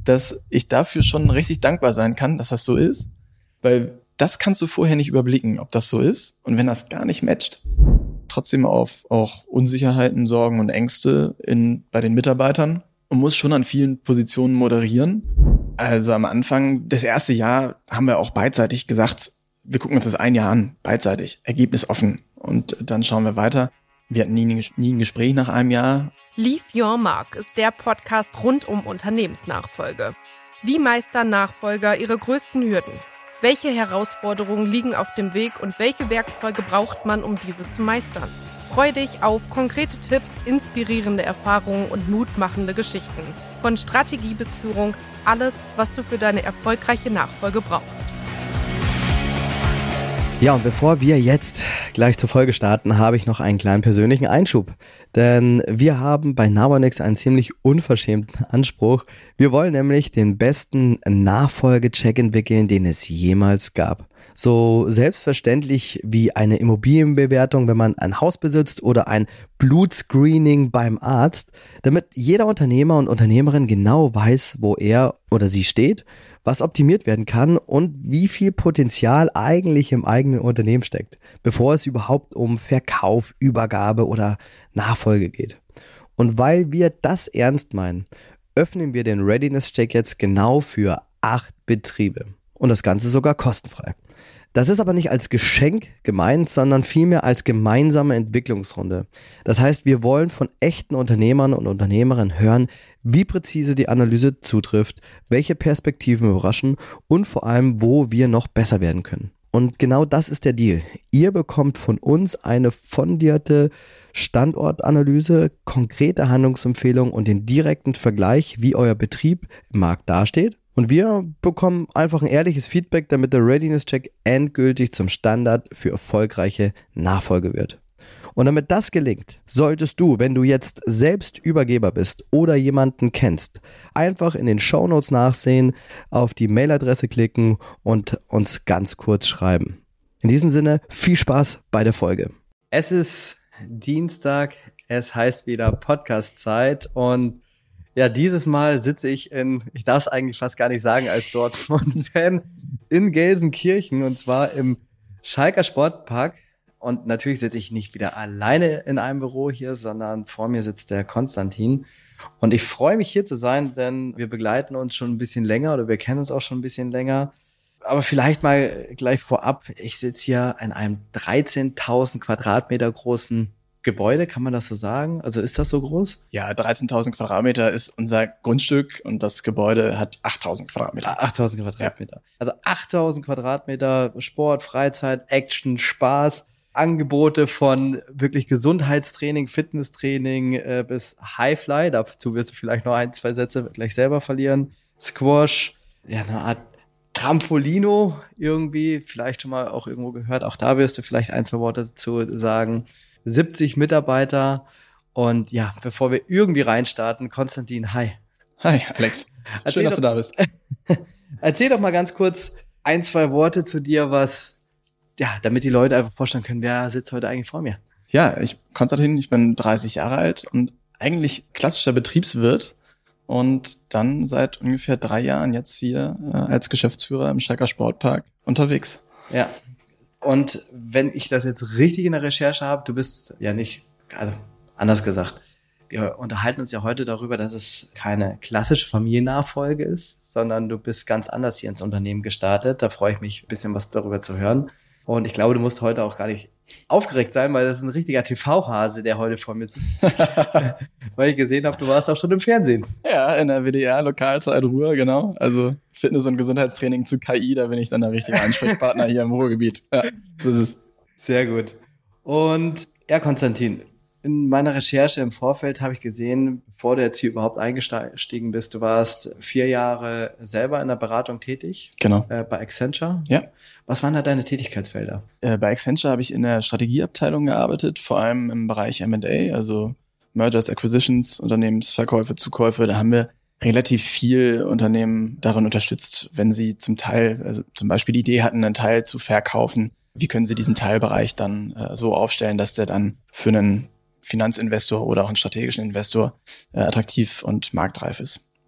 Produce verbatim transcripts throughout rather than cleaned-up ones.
dass ich dafür schon richtig dankbar sein kann, dass das so ist, weil das kannst du vorher nicht überblicken, ob das so ist. Und wenn das gar nicht matcht, trotzdem auf auch Unsicherheiten, Sorgen und Ängste in, bei den Mitarbeitern und muss schon an vielen Positionen moderieren. Also am Anfang, das erste Jahr, haben wir auch beidseitig gesagt, wir gucken uns das ein Jahr an, beidseitig, Ergebnis offen. Und dann schauen wir weiter. Wir hatten nie, nie ein Gespräch nach einem Jahr. Leave Your Mark ist der Podcast rund um Unternehmensnachfolge. Wie meistern Nachfolger ihre größten Hürden? Welche Herausforderungen liegen auf dem Weg und welche Werkzeuge braucht man, um diese zu meistern? Freu dich auf konkrete Tipps, inspirierende Erfahrungen und mutmachende Geschichten. Von Strategie bis Führung, alles, was du für deine erfolgreiche Nachfolge brauchst. Ja, und bevor wir jetzt gleich zur Folge starten, habe ich noch einen kleinen persönlichen Einschub. Denn wir haben bei Nabonex einen ziemlich unverschämten Anspruch. Wir wollen nämlich den besten Nachfolgecheck entwickeln, den es jemals gab. So selbstverständlich wie eine Immobilienbewertung, wenn man ein Haus besitzt, oder ein Blutscreening beim Arzt, damit jeder Unternehmer und Unternehmerin genau weiß, wo er oder sie steht, was optimiert werden kann und wie viel Potenzial eigentlich im eigenen Unternehmen steckt, bevor es überhaupt um Verkauf, Übergabe oder Nachfolge geht. Und weil wir das ernst meinen, öffnen wir den Readiness-Check jetzt genau für acht Betriebe. Und das Ganze sogar kostenfrei. Das ist aber nicht als Geschenk gemeint, sondern vielmehr als gemeinsame Entwicklungsrunde. Das heißt, wir wollen von echten Unternehmern und Unternehmerinnen hören, wie präzise die Analyse zutrifft, welche Perspektiven überraschen und vor allem, wo wir noch besser werden können. Und genau das ist der Deal. Ihr bekommt von uns eine fundierte Standortanalyse, konkrete Handlungsempfehlungen und den direkten Vergleich, wie euer Betrieb im Markt dasteht. Und wir bekommen einfach ein ehrliches Feedback, damit der Readiness-Check endgültig zum Standard für erfolgreiche Nachfolge wird. Und damit das gelingt, solltest du, wenn du jetzt selbst Übergeber bist oder jemanden kennst, einfach in den Shownotes nachsehen, auf die Mailadresse klicken und uns ganz kurz schreiben. In diesem Sinne, viel Spaß bei der Folge. Es ist Dienstag, es heißt wieder Podcast-Zeit und ja, dieses Mal sitze ich in, ich darf es eigentlich fast gar nicht sagen als Dortmund-Fan, in Gelsenkirchen und zwar im Schalker Sportpark. Und natürlich sitze ich nicht wieder alleine in einem Büro hier, sondern vor mir sitzt der Konstantin. Und ich freue mich hier zu sein, denn wir begleiten uns schon ein bisschen länger oder wir kennen uns auch schon ein bisschen länger. Aber vielleicht mal gleich vorab, ich sitze hier in einem dreizehntausend Quadratmeter großen Gebäude, kann man das so sagen? Also ist das so groß? Ja, dreizehntausend Quadratmeter ist unser Grundstück und das Gebäude hat achttausend Quadratmeter. achttausend Quadratmeter. Ja. Also achttausend Quadratmeter Sport, Freizeit, Action, Spaß, Angebote von wirklich Gesundheitstraining, Fitnesstraining äh, bis Highfly. Dazu wirst du vielleicht noch ein, zwei Sätze gleich selber verlieren. Squash, ja, eine Art Trampolino irgendwie, vielleicht schon mal auch irgendwo gehört. Auch da wirst du vielleicht ein, zwei Worte dazu sagen. siebzig Mitarbeiter und ja, bevor wir irgendwie reinstarten, Konstantin, hi. Hi, Alex. Schön, dass du da bist. Erzähl doch mal ganz kurz ein, zwei Worte zu dir, was, ja, damit die Leute einfach vorstellen können, wer sitzt heute eigentlich vor mir? Ja, ich, Konstantin, ich bin dreißig Jahre alt und eigentlich klassischer Betriebswirt und dann seit ungefähr drei Jahren jetzt hier äh, als Geschäftsführer im Schalker Sportpark unterwegs. Ja. Und wenn ich das jetzt richtig in der Recherche habe, du bist ja nicht, also anders gesagt, wir unterhalten uns ja heute darüber, dass es keine klassische Familiennachfolge ist, sondern du bist ganz anders hier ins Unternehmen gestartet. Da freue ich mich, ein bisschen was darüber zu hören. Und ich glaube, du musst heute auch gar nicht aufgeregt sein, weil das ist ein richtiger T V-Hase, der heute vor mir sitzt. Weil ich gesehen habe, du warst auch schon im Fernsehen. Ja, in der W D R, Lokalzeit Ruhr, genau. Also Fitness- und Gesundheitstraining zu K I, da bin ich dann der richtige Ansprechpartner hier im Ruhrgebiet. Ja, so ist es. Sehr gut. Und ja, Konstantin, in meiner Recherche im Vorfeld habe ich gesehen, bevor du jetzt hier überhaupt eingestiegen bist, du warst vier Jahre selber in der Beratung tätig. Genau. Äh, bei Accenture. Ja. Was waren da deine Tätigkeitsfelder? Äh, bei Accenture habe ich in der Strategieabteilung gearbeitet, vor allem im Bereich M and A, also Mergers, Acquisitions, Unternehmensverkäufe, Zukäufe. Da haben wir relativ viel Unternehmen darin unterstützt, wenn sie zum Teil, also zum Beispiel die Idee hatten, einen Teil zu verkaufen. Wie können sie diesen Teilbereich dann äh, so aufstellen, dass der dann für einen Finanzinvestor oder auch einen strategischen Investor äh, attraktiv und marktreif ist. Mhm.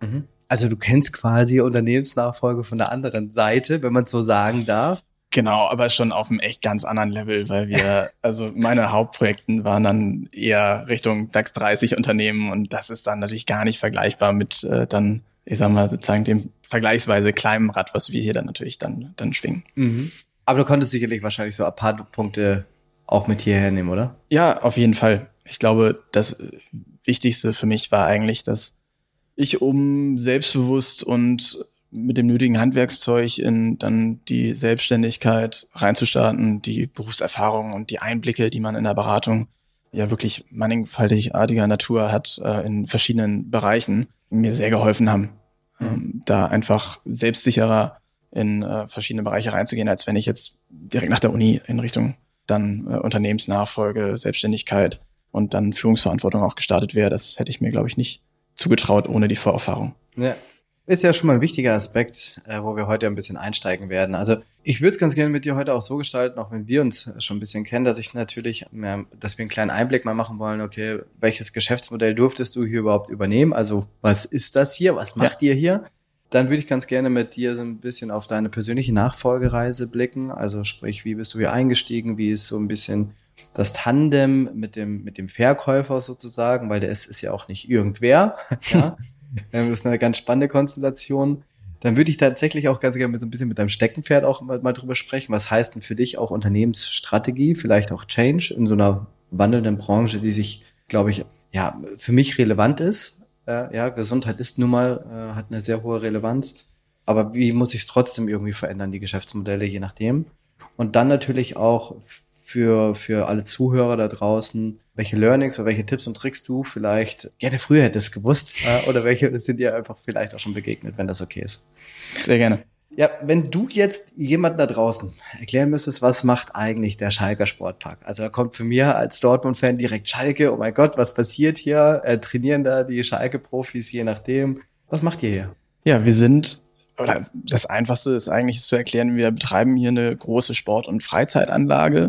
Also du kennst quasi Unternehmensnachfolge von der anderen Seite, wenn man es so sagen darf. Genau, aber schon auf einem echt ganz anderen Level, weil wir, also meine Hauptprojekten waren dann eher Richtung DAX dreißig Unternehmen und das ist dann natürlich gar nicht vergleichbar mit äh, dann, ich sag mal, sozusagen dem vergleichsweise kleinen Rad, was wir hier dann natürlich dann, dann schwingen. Mhm. Aber du konntest sicherlich wahrscheinlich so ein paar Punkte auch mit hierher nehmen, oder? Ja, auf jeden Fall. Ich glaube, das Wichtigste für mich war eigentlich, dass ich um selbstbewusst und mit dem nötigen Handwerkszeug in dann die Selbstständigkeit reinzustarten, die Berufserfahrung und die Einblicke, die man in der Beratung ja wirklich mannigfaltigartiger Natur hat, äh, in verschiedenen Bereichen, mir sehr geholfen haben, mhm. ähm, da einfach selbstsicherer in äh, verschiedene Bereiche reinzugehen, als wenn ich jetzt direkt nach der Uni in Richtung dann äh, Unternehmensnachfolge, Selbstständigkeit und dann Führungsverantwortung auch gestartet wäre. Das hätte ich mir, glaube ich, nicht zugetraut ohne die Vorerfahrung. Ja. Ist ja schon mal ein wichtiger Aspekt, äh, wo wir heute ein bisschen einsteigen werden. Also ich würde es ganz gerne mit dir heute auch so gestalten, auch wenn wir uns schon ein bisschen kennen, dass ich natürlich, mehr, dass wir einen kleinen Einblick mal machen wollen, okay, welches Geschäftsmodell durftest du hier überhaupt übernehmen? Also was ist das hier? Was macht ja. ihr hier? Dann würde ich ganz gerne mit dir so ein bisschen auf deine persönliche Nachfolgereise blicken. Also sprich, wie bist du hier eingestiegen? Wie ist so ein bisschen das Tandem mit dem, mit dem Verkäufer sozusagen? Weil der ist, ist ja auch nicht irgendwer, ja. Das ist eine ganz spannende Konstellation. Dann würde ich tatsächlich auch ganz gerne mit so ein bisschen mit deinem Steckenpferd auch mal, mal drüber sprechen. Was heißt denn für dich auch Unternehmensstrategie, vielleicht auch Change in so einer wandelnden Branche, die sich, glaube ich, ja, für mich relevant ist. Äh, ja, Gesundheit ist nun mal, äh, hat eine sehr hohe Relevanz. Aber wie muss ich es trotzdem irgendwie verändern, die Geschäftsmodelle, je nachdem? Und dann natürlich auch für, für alle Zuhörer da draußen, welche Learnings oder welche Tipps und Tricks du vielleicht gerne früher hättest gewusst äh, oder welche sind dir einfach vielleicht auch schon begegnet, wenn das okay ist. Sehr gerne. Ja, wenn du jetzt jemanden da draußen erklären müsstest, was macht eigentlich der Schalker Sportpark? Also da kommt für mich als Dortmund-Fan direkt Schalke, oh mein Gott, was passiert hier? Äh, trainieren da die Schalke-Profis, je nachdem. Was macht ihr hier? Ja, wir sind, oder das Einfachste ist eigentlich zu erklären, wir betreiben hier eine große Sport- und Freizeitanlage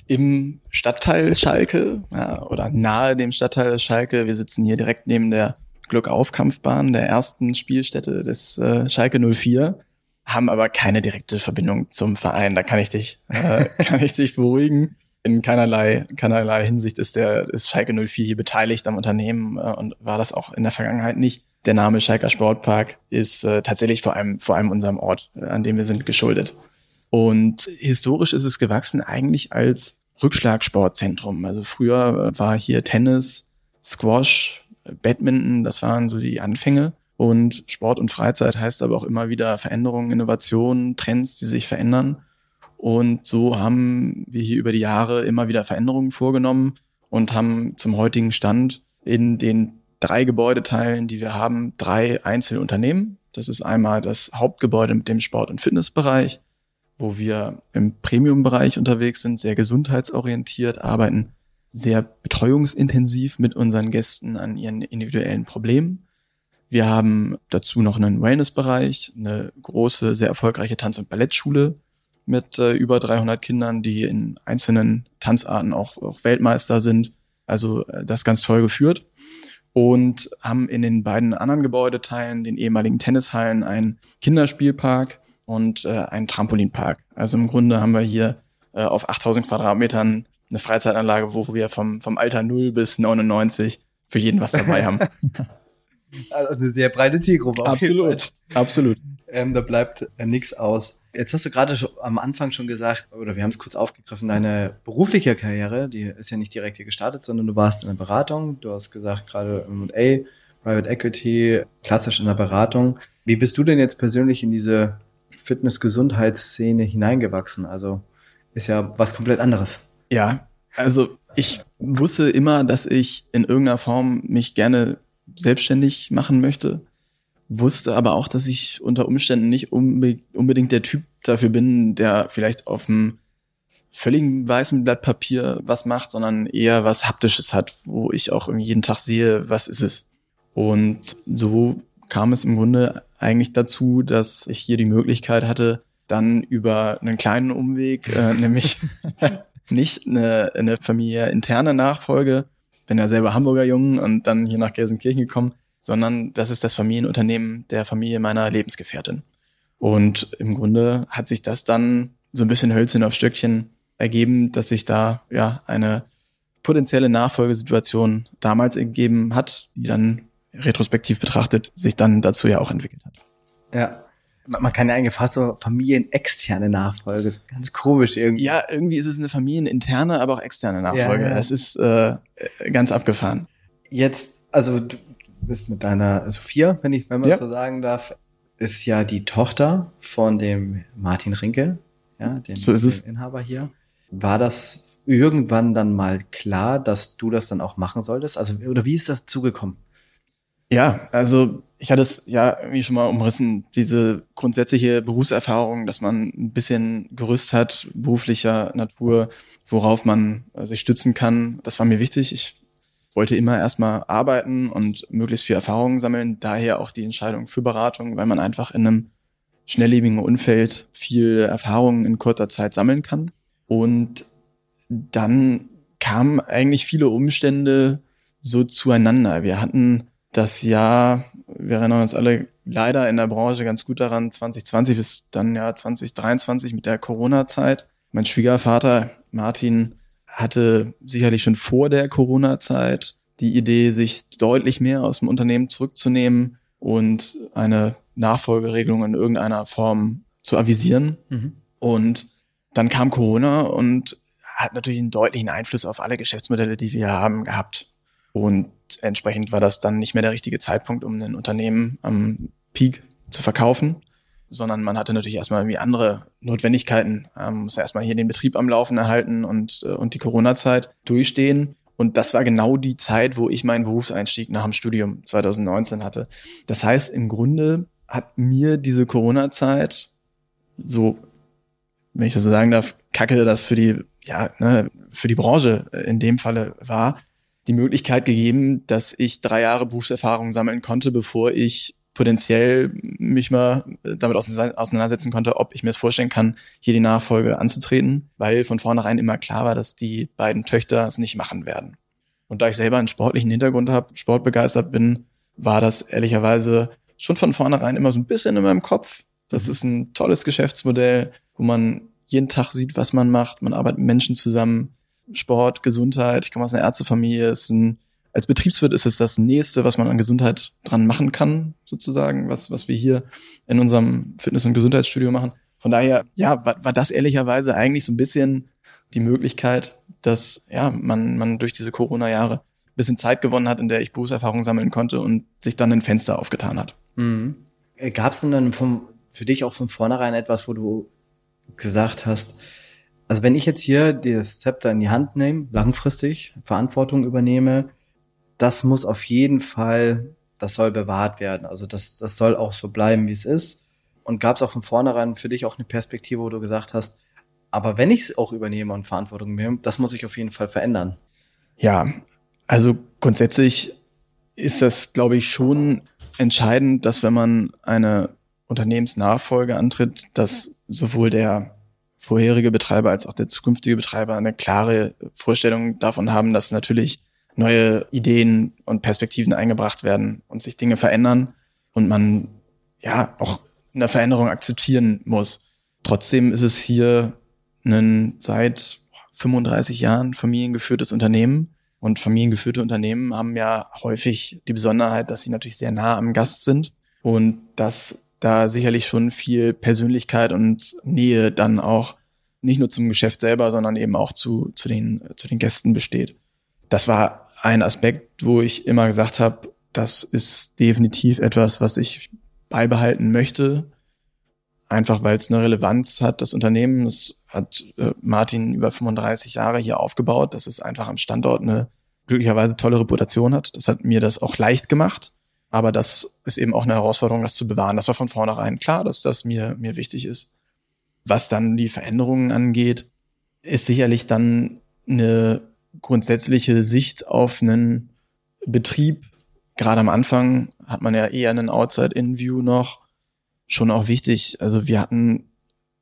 im Stadtteil Schalke, ja, oder nahe dem Stadtteil Schalke. Wir sitzen hier direkt neben der Glückauf-Kampfbahn, der ersten Spielstätte des äh, Schalke null vier, haben aber keine direkte Verbindung zum Verein. Da kann ich dich, äh, kann ich dich beruhigen. In keinerlei, keinerlei Hinsicht ist der ist Schalke null vier hier beteiligt am Unternehmen äh, und war das auch in der Vergangenheit nicht. Der Name Schalker Sportpark ist äh, tatsächlich vor allem vor allem unserem Ort, äh, an dem wir sind, geschuldet. Und historisch ist es gewachsen eigentlich als Rückschlagsportzentrum. Also früher war hier Tennis, Squash, Badminton, das waren so die Anfänge. Und Sport und Freizeit heißt aber auch immer wieder Veränderungen, Innovationen, Trends, die sich verändern. Und so haben wir hier über die Jahre immer wieder Veränderungen vorgenommen und haben zum heutigen Stand in den drei Gebäudeteilen, die wir haben, drei einzelne Unternehmen. Das ist einmal das Hauptgebäude mit dem Sport- und Fitnessbereich, wo wir im Premium-Bereich unterwegs sind, sehr gesundheitsorientiert, arbeiten sehr betreuungsintensiv mit unseren Gästen an ihren individuellen Problemen. Wir haben dazu noch einen Wellness-Bereich, eine große, sehr erfolgreiche Tanz- und Ballettschule mit äh, über dreihundert Kindern, die in einzelnen Tanzarten auch, auch Weltmeister sind. Also äh, das ganz toll geführt. Und haben in den beiden anderen Gebäudeteilen, den ehemaligen Tennishallen, einen Kinderspielpark und äh, einen Trampolinpark. Also im Grunde haben wir hier äh, auf achttausend Quadratmetern eine Freizeitanlage, wo wir vom, vom Alter null bis neunundneunzig für jeden was dabei haben. Also eine sehr breite Zielgruppe. Absolut, absolut. Ähm, da bleibt äh, nichts aus. Jetzt hast du gerade schon, am Anfang schon gesagt, oder wir haben es kurz aufgegriffen, deine berufliche Karriere, die ist ja nicht direkt hier gestartet, sondern du warst in der Beratung. Du hast gesagt, gerade M und A, Private Equity, klassisch in der Beratung. Wie bist du denn jetzt persönlich in diese Fitness-Gesundheitsszene hineingewachsen? Also ist ja was komplett anderes. Ja, also ich wusste immer, dass ich in irgendeiner Form mich gerne selbstständig machen möchte, wusste aber auch, dass ich unter Umständen nicht unbe- unbedingt der Typ dafür bin, der vielleicht auf einem völligen weißen Blatt Papier was macht, sondern eher was Haptisches hat, wo ich auch irgendwie jeden Tag sehe, was ist es. Und so kam es im Grunde eigentlich dazu, dass ich hier die Möglichkeit hatte, dann über einen kleinen Umweg, äh, nämlich nicht eine, eine familiärinterne Nachfolge, bin ja selber Hamburger Jung und dann hier nach Gelsenkirchen gekommen, sondern das ist das Familienunternehmen der Familie meiner Lebensgefährtin. Und im Grunde hat sich das dann so ein bisschen Hölzchen auf Stöckchen ergeben, dass sich da ja eine potenzielle Nachfolgesituation damals ergeben hat, die dann retrospektiv betrachtet sich dann dazu ja auch entwickelt hat. Ja, man kann ja eigentlich fast so familienexterne Nachfolge, so ganz komisch irgendwie. Ja, irgendwie ist es eine familieninterne, aber auch externe Nachfolge. Ja, ja. Das ist äh, ganz abgefahren. Jetzt, also du bist mit deiner Sophia, wenn ich, wenn man ja. so sagen darf, ist ja die Tochter von dem Martin Rinke, ja, dem, so ist es. dem Inhaber hier. War das irgendwann dann mal klar, dass du das dann auch machen solltest? Also, oder wie ist das zugekommen? Ja, also ich hatte es ja irgendwie schon mal umrissen, diese grundsätzliche Berufserfahrung, dass man ein bisschen Gerüst hat, beruflicher Natur, worauf man sich stützen kann. Das war mir wichtig. Ich wollte immer erstmal arbeiten und möglichst viel Erfahrungen sammeln. Daher auch die Entscheidung für Beratung, weil man einfach in einem schnelllebigen Umfeld viel Erfahrungen in kurzer Zeit sammeln kann. Und dann kamen eigentlich viele Umstände so zueinander. Wir hatten das Jahr, wir erinnern uns alle leider in der Branche ganz gut daran, zwanzig zwanzig bis dann ja zwanzig dreiundzwanzig mit der Corona-Zeit. Mein Schwiegervater Martin hatte sicherlich schon vor der Corona-Zeit die Idee, sich deutlich mehr aus dem Unternehmen zurückzunehmen und eine Nachfolgeregelung in irgendeiner Form zu avisieren. Mhm. Und dann kam Corona und hat natürlich einen deutlichen Einfluss auf alle Geschäftsmodelle, die wir haben, gehabt. Und entsprechend war das dann nicht mehr der richtige Zeitpunkt, um ein Unternehmen am Peak zu verkaufen, sondern man hatte natürlich erstmal irgendwie andere Notwendigkeiten. Man muss ja erstmal hier den Betrieb am Laufen erhalten und, und die Corona-Zeit durchstehen. Und das war genau die Zeit, wo ich meinen Berufseinstieg nach dem Studium zwanzig neunzehn hatte. Das heißt, im Grunde hat mir diese Corona-Zeit, so, wenn ich das so sagen darf, kacke das für die, ja, ne, für die Branche in dem Falle war, die Möglichkeit gegeben, dass ich drei Jahre Berufserfahrung sammeln konnte, bevor ich potenziell mich mal damit auseinandersetzen konnte, ob ich mir es vorstellen kann, hier die Nachfolge anzutreten, weil von vornherein immer klar war, dass die beiden Töchter es nicht machen werden. Und da ich selber einen sportlichen Hintergrund habe, sportbegeistert bin, war das ehrlicherweise schon von vornherein immer so ein bisschen in meinem Kopf. Das mhm. ist ein tolles Geschäftsmodell, wo man jeden Tag sieht, was man macht. Man arbeitet mit Menschen zusammen. Sport, Gesundheit, ich komme aus einer Ärztefamilie, ist ein, als Betriebswirt ist es das Nächste, was man an Gesundheit dran machen kann, sozusagen, was was wir hier in unserem Fitness- und Gesundheitsstudio machen. Von daher, ja, war, war das ehrlicherweise eigentlich so ein bisschen die Möglichkeit, dass ja man man durch diese Corona-Jahre ein bisschen Zeit gewonnen hat, in der ich Berufserfahrung sammeln konnte und sich dann ein Fenster aufgetan hat. Mhm. Gab es denn dann vom, für dich auch von vornherein etwas, wo du gesagt hast, also wenn ich jetzt hier das Zepter in die Hand nehme, langfristig Verantwortung übernehme, das muss auf jeden Fall, das soll bewahrt werden. Also das, das soll auch so bleiben, wie es ist. Und gab es auch von vornherein für dich auch eine Perspektive, wo du gesagt hast, aber wenn ich es auch übernehme und Verantwortung nehme, das muss sich auf jeden Fall verändern. Ja, also grundsätzlich ist das, glaube ich, schon entscheidend, dass wenn man eine Unternehmensnachfolge antritt, dass sowohl der vorherige Betreiber als auch der zukünftige Betreiber eine klare Vorstellung davon haben, dass natürlich neue Ideen und Perspektiven eingebracht werden und sich Dinge verändern und man ja auch eine Veränderung akzeptieren muss. Trotzdem ist es hier ein seit fünfunddreißig Jahren familiengeführtes Unternehmen und familiengeführte Unternehmen haben ja häufig die Besonderheit, dass sie natürlich sehr nah am Gast sind und dass da sicherlich schon viel Persönlichkeit und Nähe dann auch nicht nur zum Geschäft selber, sondern eben auch zu, zu den, zu den Gästen besteht. Das war ein Aspekt, wo ich immer gesagt habe, das ist definitiv etwas, was ich beibehalten möchte. Einfach weil es eine Relevanz hat, das Unternehmen. Das hat äh, Martin über fünfunddreißig Jahre hier aufgebaut, dass es einfach am Standort eine glücklicherweise tolle Reputation hat. Das hat mir das auch leicht gemacht. Aber das ist eben auch eine Herausforderung, das zu bewahren. Das war von vornherein klar, dass das mir, mir wichtig ist. Was dann die Veränderungen angeht, ist sicherlich dann eine grundsätzliche Sicht auf einen Betrieb. Gerade am Anfang hat man ja eher einen Outside-In-View noch. Schon auch wichtig. Also wir hatten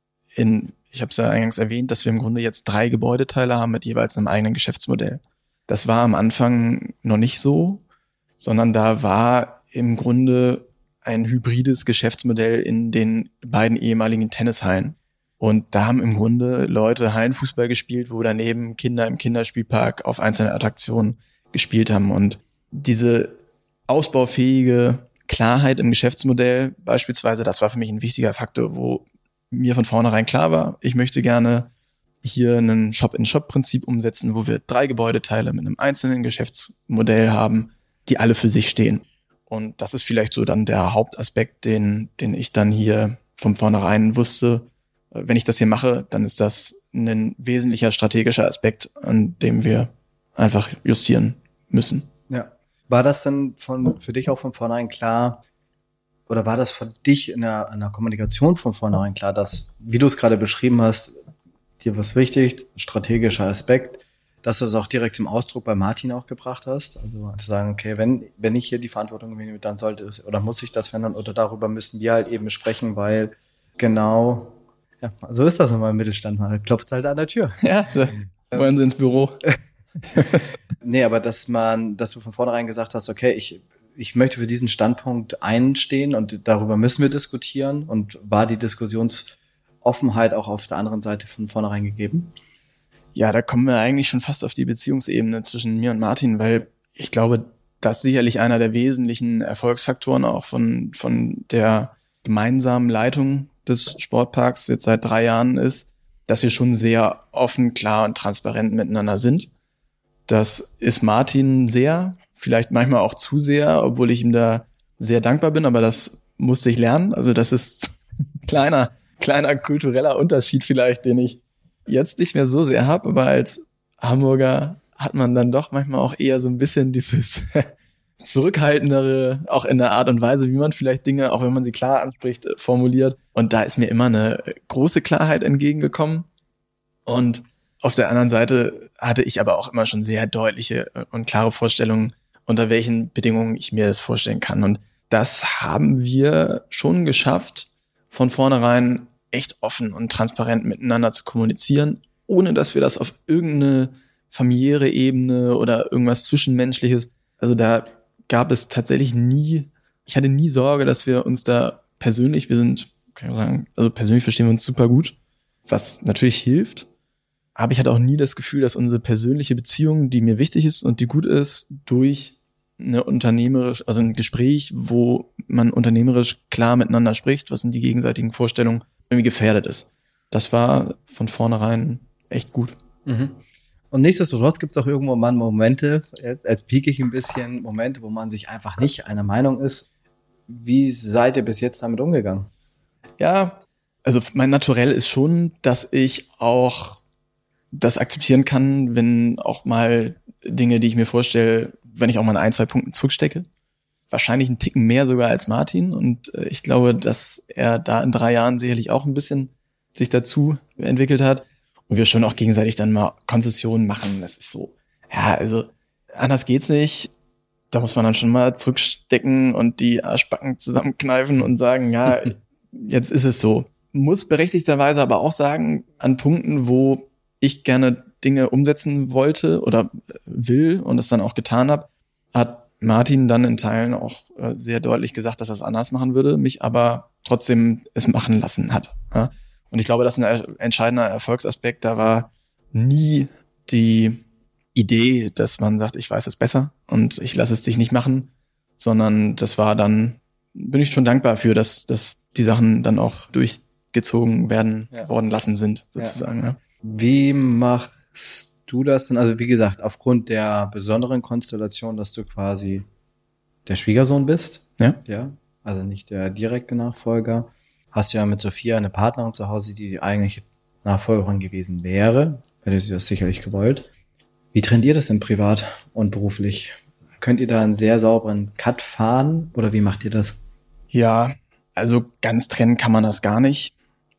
in, ich habe es ja eingangs erwähnt, dass wir im Grunde jetzt drei Gebäudeteile haben mit jeweils einem eigenen Geschäftsmodell. Das war am Anfang noch nicht so, sondern da war im Grunde ein hybrides Geschäftsmodell in den beiden ehemaligen Tennishallen. Und da haben im Grunde Leute Hallenfußball gespielt, wo daneben Kinder im Kinderspielpark auf einzelnen Attraktionen gespielt haben. Und diese ausbaufähige Klarheit im Geschäftsmodell beispielsweise, das war für mich ein wichtiger Faktor, wo mir von vornherein klar war, ich möchte gerne hier ein Shop-in-Shop-Prinzip umsetzen, wo wir drei Gebäudeteile mit einem einzelnen Geschäftsmodell haben, die alle für sich stehen. Und das ist vielleicht so dann der Hauptaspekt, den, den ich dann hier von vornherein wusste. Wenn ich das hier mache, dann ist das ein wesentlicher strategischer Aspekt, an dem wir einfach justieren müssen. Ja. War das denn von, für dich auch von vornherein klar, oder war das für dich in der, in der Kommunikation von vornherein klar, dass, wie du es gerade beschrieben hast, dir was wichtig, strategischer Aspekt, dass du das auch direkt zum Ausdruck bei Martin auch gebracht hast? Also zu sagen, okay, wenn, wenn ich hier die Verantwortung übernehme, dann sollte es, oder muss ich das verändern, oder darüber müssen wir halt eben sprechen, weil genau, ja, so ist das immer im Mittelstand, man klopft halt an der Tür. Ja, so wollen Sie ins Büro. Nee, aber dass man, dass du von vornherein gesagt hast, okay, ich, ich möchte für diesen Standpunkt einstehen und darüber müssen wir diskutieren, und war die Diskussionsoffenheit auch auf der anderen Seite von vornherein gegeben? Ja, da kommen wir eigentlich schon fast auf die Beziehungsebene zwischen mir und Martin, weil ich glaube, das sicherlich einer der wesentlichen Erfolgsfaktoren auch von, von der gemeinsamen Leitung des Sportparks jetzt seit drei Jahren ist, dass wir schon sehr offen, klar und transparent miteinander sind. Das ist Martin sehr, vielleicht manchmal auch zu sehr, obwohl ich ihm da sehr dankbar bin, aber das musste ich lernen. Also das ist ein kleiner, kleiner kultureller Unterschied vielleicht, den ich jetzt nicht mehr so sehr habe, aber als Hamburger hat man dann doch manchmal auch eher so ein bisschen dieses zurückhaltendere, auch in der Art und Weise, wie man vielleicht Dinge, auch wenn man sie klar anspricht, formuliert. Und da ist mir immer eine große Klarheit entgegengekommen. Und auf der anderen Seite hatte ich aber auch immer schon sehr deutliche und klare Vorstellungen, unter welchen Bedingungen ich mir das vorstellen kann. Und das haben wir schon geschafft, von vornherein echt offen und transparent miteinander zu kommunizieren, ohne dass wir das auf irgendeine familiäre Ebene oder irgendwas Zwischenmenschliches, also da gab es tatsächlich nie, ich hatte nie Sorge, dass wir uns da persönlich, wir sind, kann ich sagen, also persönlich verstehen wir uns super gut, was natürlich hilft, aber ich hatte auch nie das Gefühl, dass unsere persönliche Beziehung, die mir wichtig ist und die gut ist, durch eine unternehmerisch, also ein Gespräch, wo man unternehmerisch klar miteinander spricht, was sind die gegenseitigen Vorstellungen, irgendwie gefährdet ist. Das war von vornherein echt gut. Mhm. Und nichtsdestotrotz gibt es auch irgendwo mal Momente, als pieke ich ein bisschen, Momente, wo man sich einfach nicht einer Meinung ist. Wie seid ihr bis jetzt damit umgegangen? Ja, also mein Naturell ist schon, dass ich auch das akzeptieren kann, wenn auch mal Dinge, die ich mir vorstelle, wenn ich auch mal in ein, zwei Punkten zurückstecke. Wahrscheinlich einen Ticken mehr sogar als Martin. Und ich glaube, dass er da in drei Jahren sicherlich auch ein bisschen sich dazu entwickelt hat. Und wir schon auch gegenseitig dann mal Konzessionen machen. Das ist so, ja, also anders geht's nicht. Da muss man dann schon mal zurückstecken und die Arschbacken zusammenkneifen und sagen, ja, jetzt ist es so. Muss berechtigterweise aber auch sagen, an Punkten, wo ich gerne Dinge umsetzen wollte oder will und es dann auch getan habe, hat Martin dann in Teilen auch äh, sehr deutlich gesagt, dass er es anders machen würde, mich aber trotzdem es machen lassen hat. Ja? Und ich glaube, das ist ein entscheidender Erfolgsaspekt. Da war nie die Idee, dass man sagt, ich weiß es besser und ich lasse es dich nicht machen, sondern das war dann, bin ich schon dankbar für, dass, dass die Sachen dann auch durchgezogen werden, ja. worden lassen sind, sozusagen. Ja. Ja. Wie machst du das denn? Also wie gesagt, aufgrund der besonderen Konstellation, dass du quasi der Schwiegersohn bist, ja, ja, also nicht der direkte Nachfolger, hast du ja mit Sophia eine Partnerin zu Hause, die die eigentliche Nachfolgerin gewesen wäre, hätte sie das sicherlich gewollt. Wie trennt ihr das denn privat und beruflich? Könnt ihr da einen sehr sauberen Cut fahren oder wie macht ihr das? Ja, also ganz trennen kann man das gar nicht.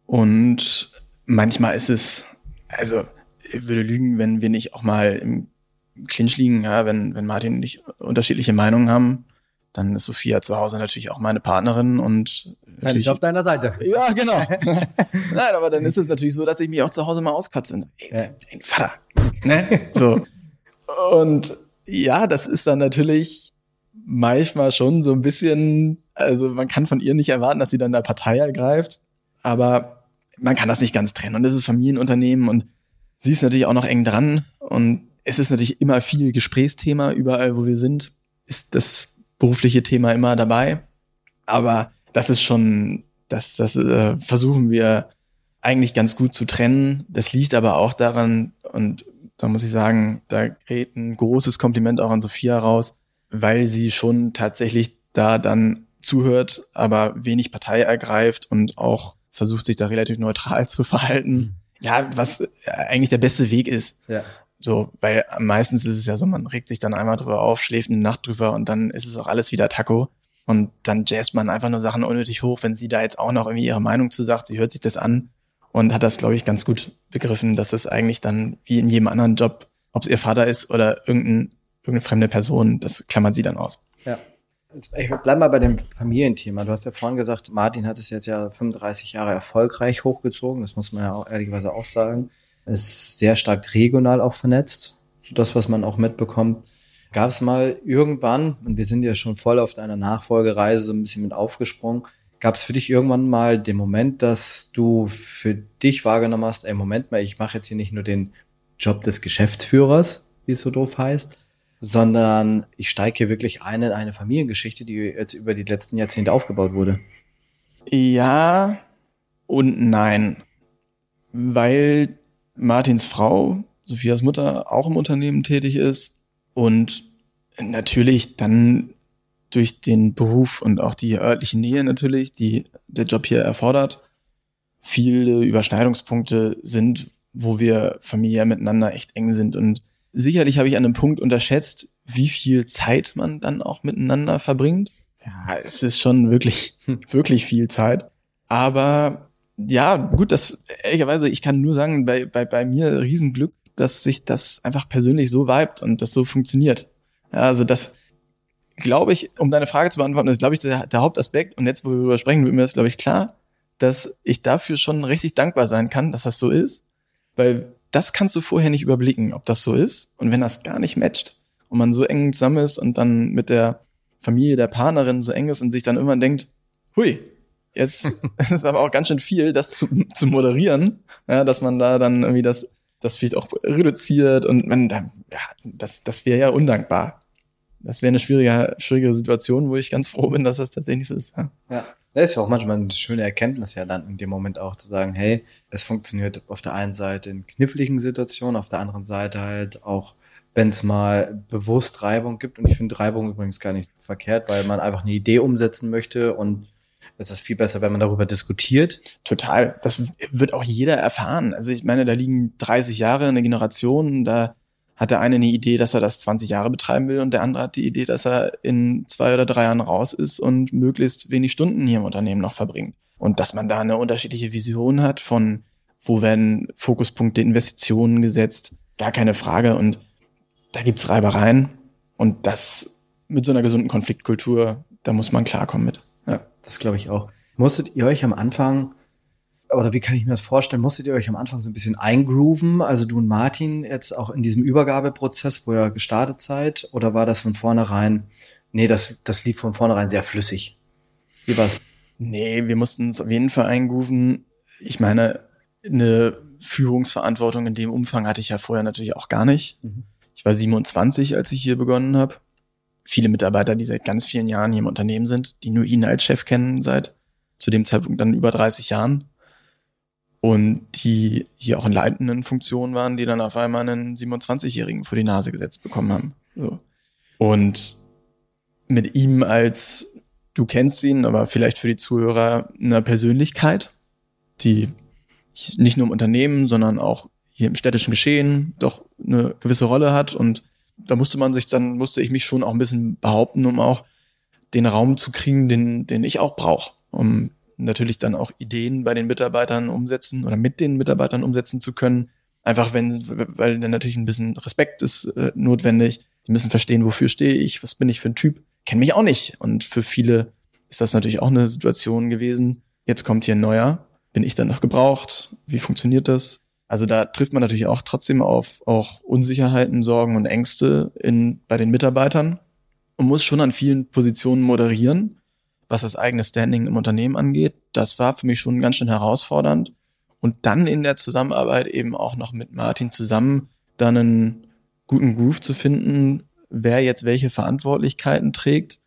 Und manchmal ist es, also ich würde lügen, wenn wir nicht auch mal im Clinch liegen, ja, wenn, wenn Martin und ich unterschiedliche Meinungen haben, dann ist Sophia zu Hause natürlich auch meine Partnerin und dann ist sie auf deiner Seite. Ja, genau. Nein, aber dann ist es natürlich so, dass ich mich auch zu Hause mal auskotze und sage, ey, ja. ey, Vater. Ne? So. Und ja, das ist dann natürlich manchmal schon so ein bisschen, also man kann von ihr nicht erwarten, dass sie dann da Partei ergreift, aber man kann das nicht ganz trennen. Und das ist Familienunternehmen und sie ist natürlich auch noch eng dran und es ist natürlich immer viel Gesprächsthema, überall wo wir sind, ist das berufliche Thema immer dabei. Aber das ist schon, das, das äh, versuchen wir eigentlich ganz gut zu trennen. Das liegt aber auch daran, und da muss ich sagen, da geht ein großes Kompliment auch an Sophia raus, weil sie schon tatsächlich da dann zuhört, aber wenig Partei ergreift und auch versucht, sich da relativ neutral zu verhalten. Ja, was eigentlich der beste Weg ist. Ja. So, weil meistens ist es ja so, man regt sich dann einmal drüber auf, schläft eine Nacht drüber und dann ist es auch alles wieder Taco. Und dann jazzt man einfach nur Sachen unnötig hoch, wenn sie da jetzt auch noch irgendwie ihre Meinung zu sagt. Sie hört sich das an und hat das, glaube ich, ganz gut begriffen, dass das eigentlich dann wie in jedem anderen Job, ob es ihr Vater ist oder irgendein, irgendeine fremde Person, das klammert sie dann aus. Ja. Ich bleib mal bei dem Familienthema. Du hast ja vorhin gesagt, Martin hat es jetzt ja fünfunddreißig Jahre erfolgreich hochgezogen. Das muss man ja auch ehrlicherweise auch sagen. Ist sehr stark regional auch vernetzt. Das, was man auch mitbekommt. Gab es mal irgendwann, und wir sind ja schon voll auf deiner Nachfolgereise so ein bisschen mit aufgesprungen, gab es für dich irgendwann mal den Moment, dass du für dich wahrgenommen hast, ey, Moment mal, ich mache jetzt hier nicht nur den Job des Geschäftsführers, wie es so doof heißt, sondern ich steige hier wirklich ein in eine Familiengeschichte, die jetzt über die letzten Jahrzehnte aufgebaut wurde. Ja und nein. Weil Martins Frau, Sophias Mutter, auch im Unternehmen tätig ist und natürlich dann durch den Beruf und auch die örtliche Nähe natürlich, die der Job hier erfordert, viele Überschneidungspunkte sind, wo wir familiär miteinander echt eng sind. Und sicherlich habe ich an einem Punkt unterschätzt, wie viel Zeit man dann auch miteinander verbringt. Ja, es ist schon wirklich, wirklich viel Zeit. Aber ja, gut, das ehrlicherweise, ich kann nur sagen, bei, bei, bei mir Riesenglück, dass sich das einfach persönlich so vibet und das so funktioniert. Ja, also das, glaube ich, um deine Frage zu beantworten, ist, glaube ich, der, der Hauptaspekt. Und jetzt, wo wir darüber sprechen, wird mir das, glaube ich, klar, dass ich dafür schon richtig dankbar sein kann, dass das so ist. Weil das kannst du vorher nicht überblicken, ob das so ist. Und wenn das gar nicht matcht und man so eng zusammen ist und dann mit der Familie der Partnerin so eng ist und sich dann irgendwann denkt, hui, jetzt ist es aber auch ganz schön viel, das zu, zu moderieren, ja, dass man da dann irgendwie das, das vielleicht auch reduziert und man dann, ja, das, das wäre ja undankbar. Das wäre eine schwierige, schwierige Situation, wo ich ganz froh bin, dass das tatsächlich so ist. Ja. Ja. Das ist ja auch manchmal eine schöne Erkenntnis ja dann in dem Moment auch zu sagen, hey, es funktioniert auf der einen Seite in kniffligen Situationen, auf der anderen Seite halt auch, wenn es mal bewusst Reibung gibt. Und ich finde Reibung übrigens gar nicht verkehrt, weil man einfach eine Idee umsetzen möchte und es ist viel besser, wenn man darüber diskutiert. Total. Das wird auch jeder erfahren. Also ich meine, da liegen dreißig Jahre, eine Generation, da hat der eine eine Idee, dass er das zwanzig Jahre betreiben will und der andere hat die Idee, dass er in zwei oder drei Jahren raus ist und möglichst wenig Stunden hier im Unternehmen noch verbringt. Und dass man da eine unterschiedliche Vision hat von, wo werden Fokuspunkte, Investitionen gesetzt, gar keine Frage. Und da gibt's Reibereien und das mit so einer gesunden Konfliktkultur, da muss man klarkommen mit. Ja, das glaube ich auch. Musstet ihr euch am Anfang, oder wie kann ich mir das vorstellen, musstet ihr euch am Anfang so ein bisschen eingrooven, also du und Martin jetzt auch in diesem Übergabeprozess, wo ihr gestartet seid, oder war das von vornherein, nee, das, das lief von vornherein sehr flüssig? Wie war's? Nee, wir mussten es auf jeden Fall eingrooven. Ich meine, eine Führungsverantwortung in dem Umfang hatte ich ja vorher natürlich auch gar nicht. Mhm. Ich war siebenundzwanzig, als ich hier begonnen habe. Viele Mitarbeiter, die seit ganz vielen Jahren hier im Unternehmen sind, die nur ihn als Chef kennen seit zu dem Zeitpunkt dann über dreißig Jahren. Und die hier auch in leitenden Funktionen waren, die dann auf einmal einen siebenundzwanzigjährigen vor die Nase gesetzt bekommen haben. So. Und mit ihm als, du kennst ihn, aber vielleicht für die Zuhörer, eine Persönlichkeit, die nicht nur im Unternehmen, sondern auch hier im städtischen Geschehen doch eine gewisse Rolle hat. Und da musste man sich dann, musste ich mich schon auch ein bisschen behaupten, um auch den Raum zu kriegen, den, den ich auch brauche, um natürlich dann auch Ideen bei den Mitarbeitern umsetzen oder mit den Mitarbeitern umsetzen zu können. Einfach wenn, weil dann natürlich ein bisschen Respekt ist äh, notwendig. Die müssen verstehen, wofür stehe ich, was bin ich für ein Typ. Kenn mich auch nicht. Und für viele ist das natürlich auch eine Situation gewesen. Jetzt kommt hier ein neuer. Bin ich dann noch gebraucht? Wie funktioniert das? Also da trifft man natürlich auch trotzdem auf auch Unsicherheiten, Sorgen und Ängste in, bei den Mitarbeitern. und muss schon an vielen Positionen moderieren, was das eigene Standing im Unternehmen angeht. Das war für mich schon ganz schön herausfordernd. Und dann in der Zusammenarbeit eben auch noch mit Martin zusammen dann einen guten Groove zu finden, wer jetzt welche Verantwortlichkeiten trägt.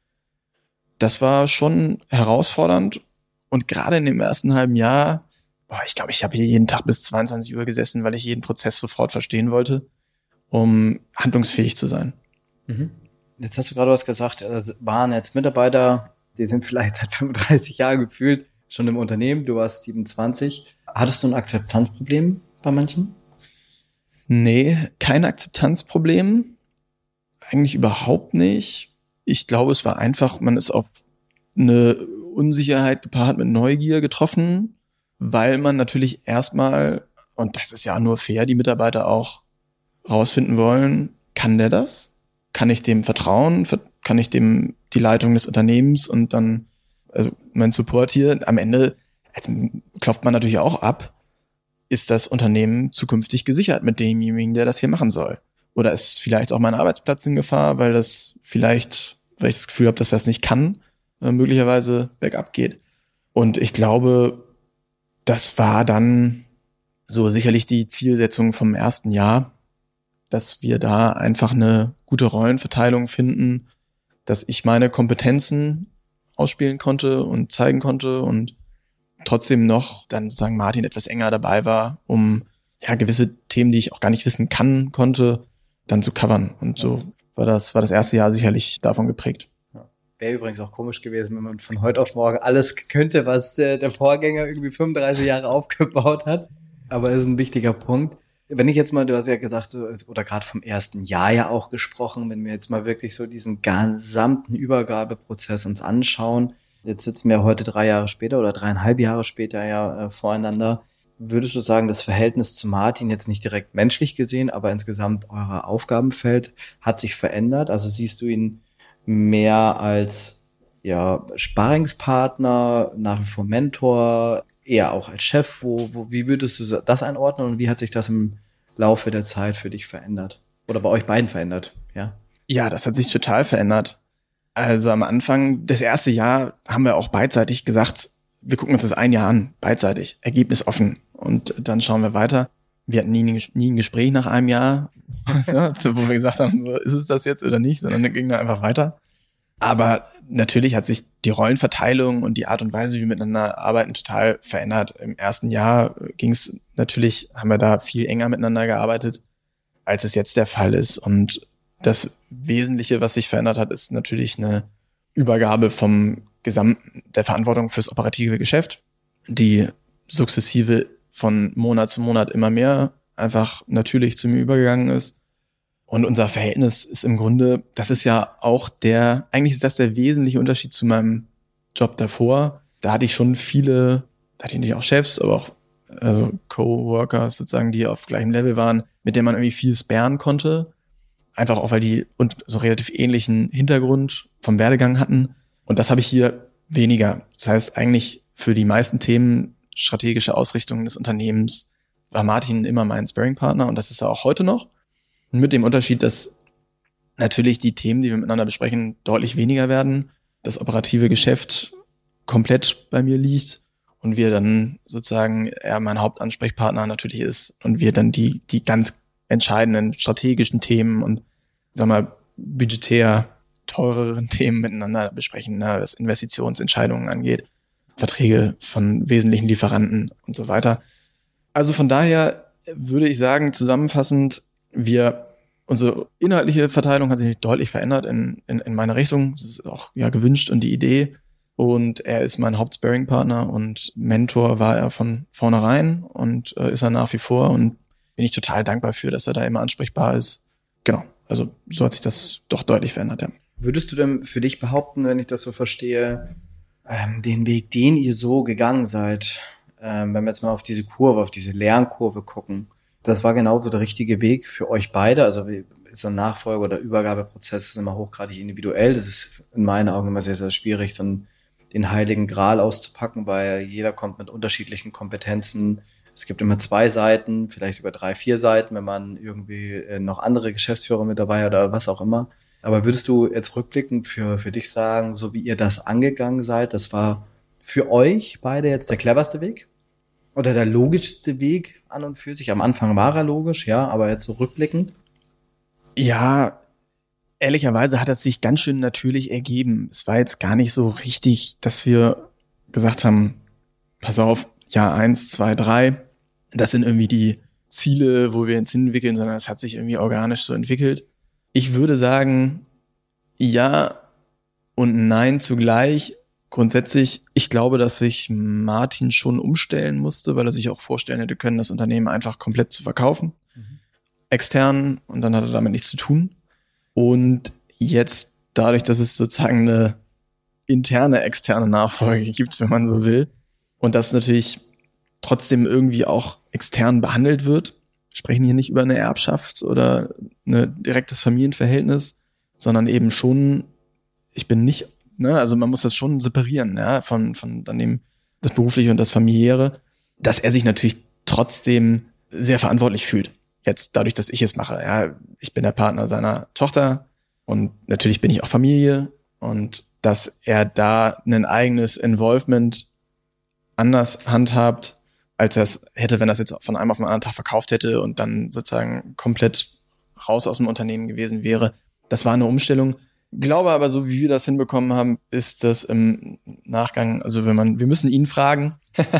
Das war schon herausfordernd. Und gerade in dem ersten halben Jahr, boah, ich glaube, ich habe hier jeden Tag bis zweiundzwanzig Uhr gesessen, weil ich jeden Prozess sofort verstehen wollte, um handlungsfähig zu sein. Mhm. Jetzt hast du gerade was gesagt, es waren jetzt Mitarbeiter, die sind vielleicht seit fünfunddreißig Jahren gefühlt schon im Unternehmen, du warst siebenundzwanzig. Hattest du ein Akzeptanzproblem bei manchen? Nee, kein Akzeptanzproblem. Eigentlich überhaupt nicht. Ich glaube, es war einfach, man ist auf eine Unsicherheit gepaart mit Neugier getroffen, weil man natürlich erstmal, und das ist ja nur fair, die Mitarbeiter auch rausfinden wollen, kann der das? Kann ich dem vertrauen? Kann ich dem die Leitung des Unternehmens und dann, also mein Support hier, am Ende also klopft man natürlich auch ab, ist das Unternehmen zukünftig gesichert mit demjenigen, der das hier machen soll? Oder ist vielleicht auch mein Arbeitsplatz in Gefahr, weil das vielleicht, weil ich das Gefühl habe, dass das nicht kann, äh, möglicherweise bergab geht. Und ich glaube, das war dann so sicherlich die Zielsetzung vom ersten Jahr, dass wir da einfach eine gute Rollenverteilung finden, dass ich meine Kompetenzen ausspielen konnte und zeigen konnte und trotzdem noch dann sozusagen Martin etwas enger dabei war, um ja gewisse Themen, die ich auch gar nicht wissen kann, konnte, dann zu covern. Und so war das, war das erste Jahr sicherlich davon geprägt. Ja. Wäre übrigens auch komisch gewesen, wenn man von heute auf morgen alles könnte, was der, der Vorgänger irgendwie fünfunddreißig Jahre aufgebaut hat. Aber ist ein wichtiger Punkt. Wenn ich jetzt mal, du hast ja gesagt, so, oder gerade vom ersten Jahr ja auch gesprochen, wenn wir jetzt mal wirklich so diesen gesamten Übergabeprozess uns anschauen, jetzt sitzen wir heute drei Jahre später oder dreieinhalb Jahre später ja äh, voreinander. Würdest du sagen, das Verhältnis zu Martin jetzt nicht direkt menschlich gesehen, aber insgesamt euer Aufgabenfeld hat sich verändert? Also siehst du ihn mehr als ja Sparringspartner, nach wie vor Mentor, eher auch als Chef? Wo, wo, wie würdest du das einordnen und wie hat sich das im Laufe der Zeit für dich verändert? Oder bei euch beiden verändert? Ja, ja, das hat sich total verändert. Also am Anfang, das erste Jahr, haben wir auch beidseitig gesagt, wir gucken uns das ein Jahr an, beidseitig, Ergebnis offen. Und dann schauen wir weiter. Wir hatten nie, nie ein Gespräch nach einem Jahr, ja, wo wir gesagt haben, so, ist es das jetzt oder nicht, sondern dann ging da einfach weiter. Aber natürlich hat sich die Rollenverteilung und die Art und Weise, wie wir miteinander arbeiten, total verändert. Im ersten Jahr ging es natürlich, haben wir da viel enger miteinander gearbeitet, als es jetzt der Fall ist. Und das Wesentliche, was sich verändert hat, ist natürlich eine Übergabe vom gesamten, der Verantwortung fürs operative Geschäft, die sukzessive von Monat zu Monat immer mehr einfach natürlich zu mir übergegangen ist. Und unser Verhältnis ist im Grunde, das ist ja auch der, eigentlich ist das der wesentliche Unterschied zu meinem Job davor. Da hatte ich schon viele, da hatte ich nicht auch Chefs, aber auch also Coworkers sozusagen, die auf gleichem Level waren, mit denen man irgendwie viel sparen konnte. Einfach auch, weil die und so relativ ähnlichen Hintergrund vom Werdegang hatten. Und das habe ich hier weniger. Das heißt, eigentlich für die meisten Themen, strategische Ausrichtung des Unternehmens, war Martin immer mein Sparringpartner und das ist er auch heute noch. Mit dem Unterschied, dass natürlich die Themen, die wir miteinander besprechen, deutlich weniger werden. Das operative Geschäft komplett bei mir liegt und wir dann sozusagen er mein Hauptansprechpartner natürlich ist und wir dann die die ganz entscheidenden strategischen Themen und sag mal budgetär teureren Themen miteinander besprechen, ne, was Investitionsentscheidungen angeht, Verträge von wesentlichen Lieferanten und so weiter. Also von daher würde ich sagen, zusammenfassend, wir unsere inhaltliche Verteilung hat sich nicht deutlich verändert in, in, in meine Richtung. Das ist auch ja gewünscht und die Idee. Und er ist mein Hauptsparringpartner und Mentor war er von vornherein und äh, ist er nach wie vor. Und bin ich total dankbar für, dass er da immer ansprechbar ist. Genau, also so hat sich das doch deutlich verändert, ja. Würdest du denn für dich behaupten, wenn ich das so verstehe, ähm, den Weg, den ihr so gegangen seid, ähm, wenn wir jetzt mal auf diese Kurve, auf diese Lernkurve gucken, das war genauso der richtige Weg für euch beide? Also so ein Nachfolge- oder Übergabeprozess ist immer hochgradig individuell. Das ist in meinen Augen immer sehr, sehr schwierig, so einen, den heiligen Gral auszupacken, weil jeder kommt mit unterschiedlichen Kompetenzen. Es gibt immer zwei Seiten, vielleicht sogar drei, vier Seiten, wenn man irgendwie noch andere Geschäftsführer mit dabei hat oder was auch immer. Aber würdest du jetzt rückblickend für, für dich sagen, so wie ihr das angegangen seid, das war für euch beide jetzt der cleverste Weg? Oder der logischste Weg an und für sich? Am Anfang war er logisch, ja, aber jetzt so rückblickend? Ja, ehrlicherweise hat es sich ganz schön natürlich ergeben. Es war jetzt gar nicht so richtig, dass wir gesagt haben, pass auf, Jahr eins, zwei, drei, das sind irgendwie die Ziele, wo wir uns hinentwickeln, sondern es hat sich irgendwie organisch so entwickelt. Ich würde sagen, ja und nein zugleich. Grundsätzlich, ich glaube, dass sich Martin schon umstellen musste, weil er sich auch vorstellen hätte können, das Unternehmen einfach komplett zu verkaufen. Mhm. Extern, und dann hat er damit nichts zu tun. Und jetzt, dadurch, dass es sozusagen eine interne, externe Nachfolge gibt, wenn man so will, und das natürlich trotzdem irgendwie auch extern behandelt wird, sprechen hier nicht über eine Erbschaft oder ein direktes Familienverhältnis, sondern eben schon, ich bin nicht, ne, also man muss das schon separieren, ja, von, von dann eben das Berufliche und das Familiäre, dass er sich natürlich trotzdem sehr verantwortlich fühlt. Jetzt dadurch, dass ich es mache, ja, ich bin der Partner seiner Tochter und natürlich bin ich auch Familie und dass er da ein eigenes Involvement anders handhabt, als er es hätte, wenn er es jetzt von einem auf den anderen Tag verkauft hätte und dann sozusagen komplett raus aus dem Unternehmen gewesen wäre. Das war eine Umstellung. Glaube aber, so wie wir das hinbekommen haben, ist das im Nachgang, also wenn man, wir müssen ihn fragen.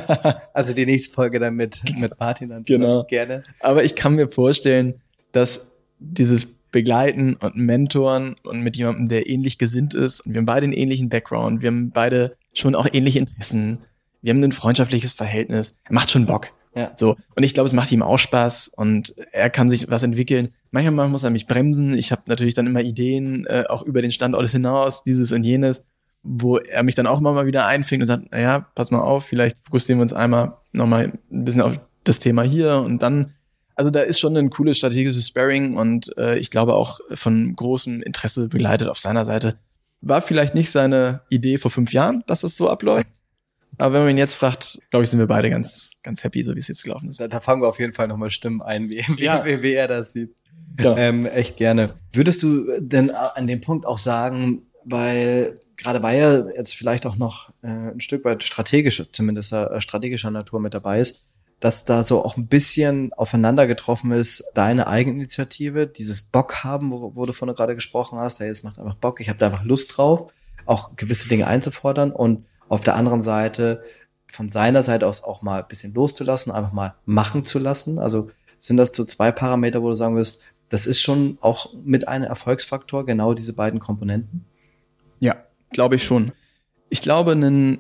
Also die nächste Folge dann mit, mit Martin dann genau. Gerne. Aber ich kann mir vorstellen, dass dieses Begleiten und Mentoren und mit jemandem, der ähnlich gesinnt ist, und wir haben beide einen ähnlichen Background, wir haben beide schon auch ähnliche Interessen, wir haben ein freundschaftliches Verhältnis, macht schon Bock. Ja. So. Und ich glaube, es macht ihm auch Spaß und er kann sich was entwickeln. Manchmal muss er mich bremsen. Ich habe natürlich dann immer Ideen, äh, auch über den Standort hinaus, dieses und jenes, wo er mich dann auch immer mal wieder einfängt und sagt, naja, pass mal auf, vielleicht fokussieren wir uns einmal nochmal ein bisschen auf das Thema hier und dann, also da ist schon ein cooles strategisches Sparring und äh, ich glaube auch von großem Interesse begleitet auf seiner Seite. War vielleicht nicht seine Idee vor fünf Jahren, dass es so abläuft. Aber wenn man ihn jetzt fragt, glaube ich, sind wir beide ganz, ganz happy, so wie es jetzt gelaufen ist. Da, da fangen wir auf jeden Fall nochmal Stimmen ein, wie, ja. wie, wie er das sieht. Ja. Ähm, echt gerne. Würdest du denn an dem Punkt auch sagen, weil gerade weil er jetzt vielleicht auch noch äh, ein Stück weit strategische, zumindest äh, strategischer Natur mit dabei ist, dass da so auch ein bisschen aufeinander getroffen ist, deine Eigeninitiative, dieses Bock haben, wo, wo du von gerade gesprochen hast, hey, es macht einfach Bock, ich habe da einfach Lust drauf, auch gewisse Dinge einzufordern und auf der anderen Seite von seiner Seite aus auch mal ein bisschen loszulassen, einfach mal machen zu lassen. Also sind das so zwei Parameter, wo du sagen wirst, das ist schon auch mit einem Erfolgsfaktor, genau diese beiden Komponenten? Ja, glaube ich schon. Ich glaube, wenn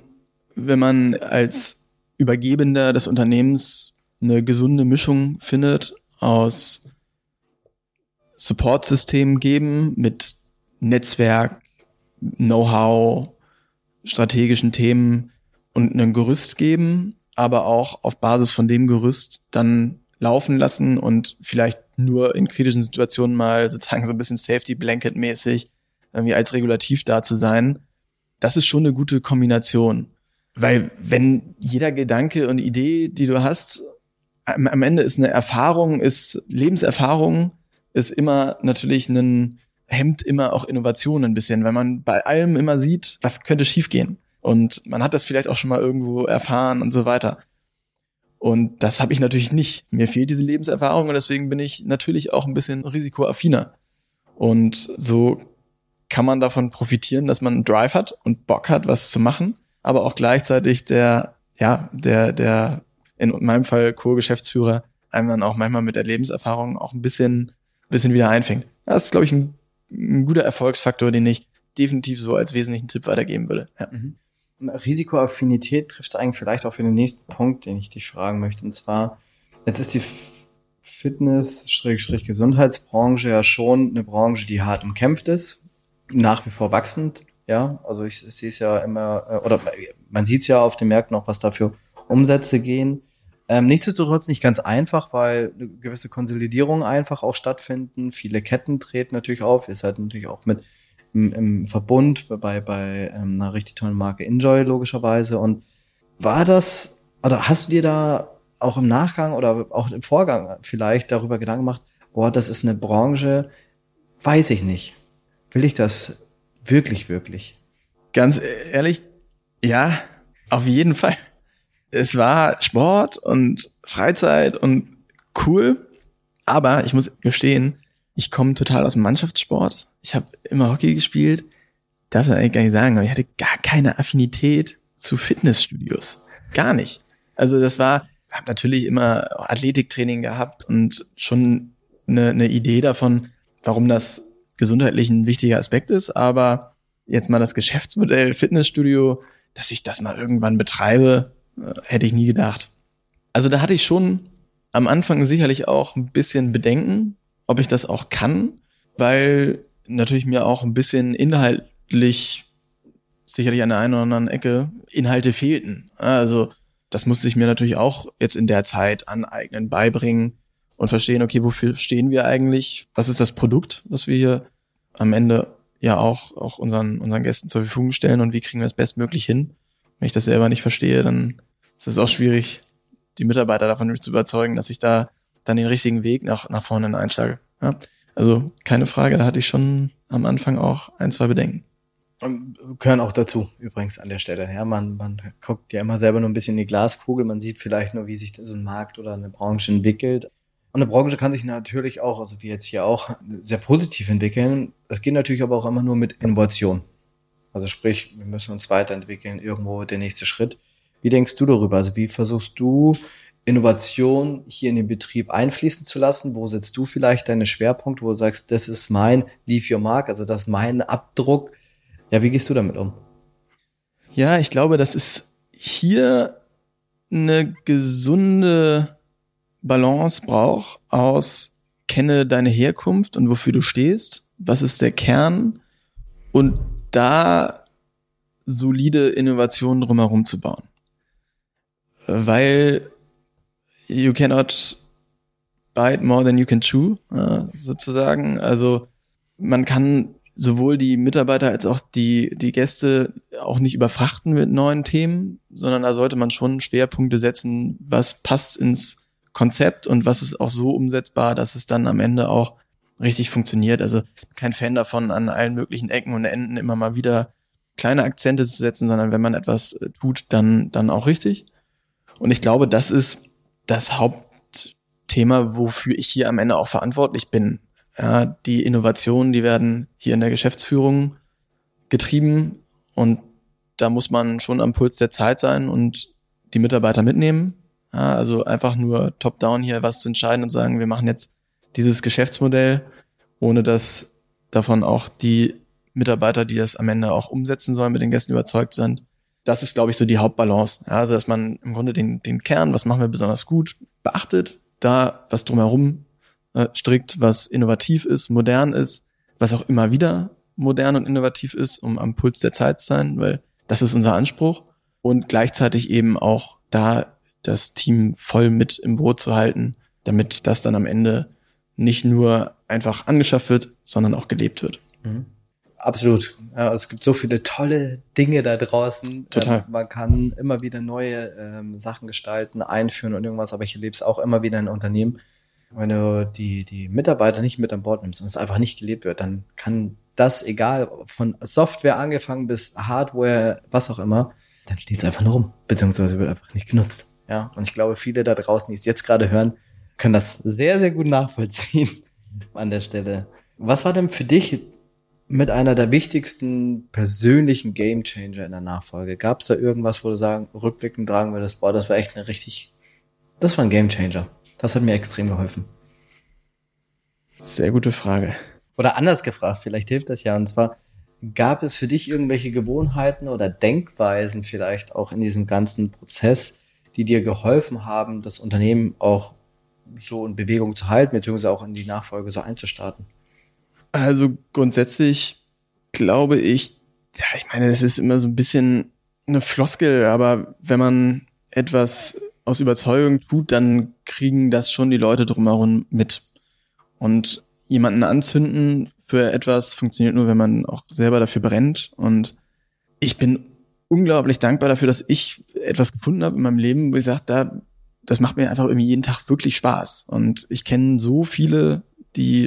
man als Übergebender des Unternehmens eine gesunde Mischung findet aus Supportsystemen geben mit Netzwerk, Know-how, strategischen Themen und ein Gerüst geben, aber auch auf Basis von dem Gerüst dann laufen lassen und vielleicht nur in kritischen Situationen mal sozusagen so ein bisschen Safety-Blanket-mäßig irgendwie als Regulativ da zu sein. Das ist schon eine gute Kombination. Weil wenn jeder Gedanke und Idee, die du hast, am Ende ist eine Erfahrung, ist Lebenserfahrung, ist immer natürlich ein hemmt immer auch Innovation ein bisschen, weil man bei allem immer sieht, was könnte schiefgehen. Und man hat das vielleicht auch schon mal irgendwo erfahren und so weiter. Und das habe ich natürlich nicht. Mir fehlt diese Lebenserfahrung und deswegen bin ich natürlich auch ein bisschen risikoaffiner. Und so kann man davon profitieren, dass man einen Drive hat und Bock hat, was zu machen, aber auch gleichzeitig der, ja, der, der, in meinem Fall Co-Geschäftsführer, einem dann auch manchmal mit der Lebenserfahrung auch ein bisschen, bisschen wieder einfängt. Das ist, glaube ich, ein ein guter Erfolgsfaktor, den ich definitiv so als wesentlichen Tipp weitergeben würde. Ja. Mhm. Risikoaffinität trifft eigentlich vielleicht auch für den nächsten Punkt, den ich dich fragen möchte. Und zwar, jetzt ist die Fitness-Gesundheitsbranche ja schon eine Branche, die hart umkämpft ist, nach wie vor wachsend. Ja, also ich, ich sehe es ja immer, oder man sieht es ja auf den Märkten auch, was da für Umsätze gehen. Ähm, nichtsdestotrotz nicht ganz einfach, weil eine gewisse Konsolidierung einfach auch stattfinden. Viele Ketten treten natürlich auf. Ihr seid natürlich auch mit im, im Verbund bei, bei ähm, einer richtig tollen Marke Enjoy logischerweise. Und war das, oder hast du dir da auch im Nachgang oder auch im Vorgang vielleicht darüber Gedanken gemacht, boah, das ist eine Branche, weiß ich nicht. Will ich das wirklich, wirklich? Ganz ehrlich, ja, auf jeden Fall. Es war Sport und Freizeit und cool, aber ich muss gestehen, ich komme total aus dem Mannschaftssport. Ich habe immer Hockey gespielt, darf das eigentlich gar nicht sagen, aber ich hatte gar keine Affinität zu Fitnessstudios. Gar nicht. Also das war, ich habe natürlich immer Athletiktraining gehabt und schon eine, eine Idee davon, warum das gesundheitlich ein wichtiger Aspekt ist, aber jetzt mal das Geschäftsmodell Fitnessstudio, dass ich das mal irgendwann betreibe, hätte ich nie gedacht. Also da hatte ich schon am Anfang sicherlich auch ein bisschen Bedenken, ob ich das auch kann, weil natürlich mir auch ein bisschen inhaltlich sicherlich an der einen oder anderen Ecke Inhalte fehlten. Also das musste ich mir natürlich auch jetzt in der Zeit aneignen, beibringen und verstehen, okay, wofür stehen wir eigentlich? Was ist das Produkt, was wir hier am Ende ja auch, auch unseren, unseren Gästen zur Verfügung stellen und wie kriegen wir es bestmöglich hin? Wenn ich das selber nicht verstehe, dann ist es auch schwierig, die Mitarbeiter davon zu überzeugen, dass ich da dann den richtigen Weg nach, nach vorne einschlage. Ja? Also keine Frage, da hatte ich schon am Anfang auch ein, zwei Bedenken. Und gehören auch dazu, übrigens an der Stelle. Ja, man, man guckt ja immer selber nur ein bisschen in die Glaskugel, man sieht vielleicht nur, wie sich so ein Markt oder eine Branche entwickelt. Und eine Branche kann sich natürlich auch, also wie jetzt hier auch, sehr positiv entwickeln. Es geht natürlich aber auch immer nur mit Innovation. Also sprich, wir müssen uns weiterentwickeln, irgendwo der nächste Schritt. Wie denkst du darüber? Also wie versuchst du, Innovation hier in den Betrieb einfließen zu lassen? Wo setzt du vielleicht deine Schwerpunkte, wo du sagst, das ist mein Leave Your Mark, also das ist mein Abdruck? Ja, wie gehst du damit um? Ja, ich glaube, das ist hier eine gesunde Balance braucht aus kenne deine Herkunft und wofür du stehst, was ist der Kern und da solide Innovationen drumherum zu bauen. Weil you cannot bite more than you can chew, sozusagen. Also man kann sowohl die Mitarbeiter als auch die, die Gäste auch nicht überfrachten mit neuen Themen, sondern da sollte man schon Schwerpunkte setzen, was passt ins Konzept und was ist auch so umsetzbar, dass es dann am Ende auch richtig funktioniert. Also kein Fan davon, an allen möglichen Ecken und Enden immer mal wieder kleine Akzente zu setzen, sondern wenn man etwas tut, dann, dann auch richtig. Und ich glaube, das ist das Hauptthema, wofür ich hier am Ende auch verantwortlich bin. Ja, die Innovationen, die werden hier in der Geschäftsführung getrieben und da muss man schon am Puls der Zeit sein und die Mitarbeiter mitnehmen. Ja, also einfach nur top-down hier was zu entscheiden und sagen, wir machen jetzt dieses Geschäftsmodell, ohne dass davon auch die Mitarbeiter, die das am Ende auch umsetzen sollen, mit den Gästen überzeugt sind. Das ist, glaube ich, so die Hauptbalance. Ja, also dass man im Grunde den, den Kern, was machen wir besonders gut, beachtet, da was drumherum äh, strickt, was innovativ ist, modern ist, was auch immer wieder modern und innovativ ist, um am Puls der Zeit zu sein, weil das ist unser Anspruch. Und gleichzeitig eben auch da das Team voll mit im Boot zu halten, damit das dann am Ende nicht nur einfach angeschafft wird, sondern auch gelebt wird. Mhm. Absolut. Ja, es gibt so viele tolle Dinge da draußen. Total. Ähm, man kann immer wieder neue ähm, Sachen gestalten, einführen und irgendwas, aber ich erlebe es auch immer wieder in Unternehmen. Wenn du die, die Mitarbeiter nicht mit an Bord nimmst und es einfach nicht gelebt wird, dann kann das, egal von Software angefangen bis Hardware, was auch immer, dann steht es einfach nur rum, beziehungsweise wird einfach nicht genutzt. Ja, und ich glaube, viele da draußen, die es jetzt gerade hören, können das sehr, sehr gut nachvollziehen an der Stelle. Was war denn für dich mit einer der wichtigsten persönlichen Gamechanger in der Nachfolge? Gab es da irgendwas, wo du sagen, rückblickend tragen würdest, boah, das war echt eine richtig, das war ein Gamechanger. Das hat mir extrem geholfen. Sehr gute Frage. Oder anders gefragt, vielleicht hilft das ja. Und zwar, gab es für dich irgendwelche Gewohnheiten oder Denkweisen vielleicht auch in diesem ganzen Prozess, die dir geholfen haben, das Unternehmen auch so in Bewegung zu halten, beziehungsweise auch in die Nachfolge so einzustarten? Also grundsätzlich glaube ich, ja, ich meine, das ist immer so ein bisschen eine Floskel, aber wenn man etwas aus Überzeugung tut, dann kriegen das schon die Leute drumherum mit. Und jemanden anzünden für etwas funktioniert nur, wenn man auch selber dafür brennt. Und ich bin unglaublich dankbar dafür, dass ich etwas gefunden habe in meinem Leben, wo ich sage, da, das macht mir einfach irgendwie jeden Tag wirklich Spaß. Und ich kenne so viele, die